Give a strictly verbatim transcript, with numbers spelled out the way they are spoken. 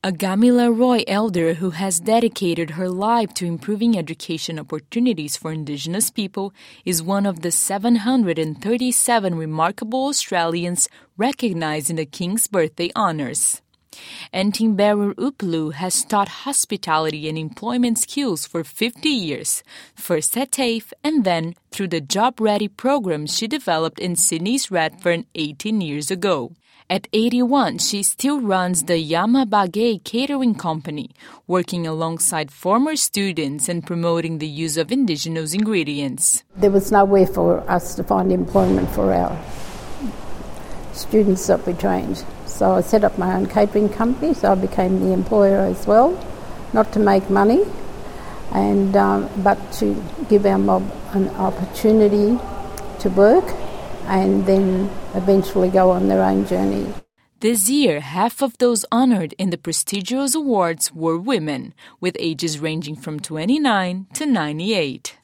Agamila Roy Elder, who has dedicated her life to improving education opportunities for Indigenous people, is one of the seven hundred thirty-seven remarkable Australians recognized in the King's Birthday Honours. Entimberur Uplu has taught hospitality and employment skills for fifty years, first at TAFE and then through the Job Ready program she developed in Sydney's Redfern eighteen years ago. At eighty-one, she still runs the Yama Bagay Catering Company, working alongside former students and promoting the use of indigenous ingredients. There was nowhere for us to find employment for our students that we trained. So I set up my own catering company, so I became the employer as well, not to make money, and um, but to give our mob an opportunity to work and then eventually go on their own journey. This year, half of those honoured in the prestigious awards were women, with ages ranging from twenty-nine to ninety-eight.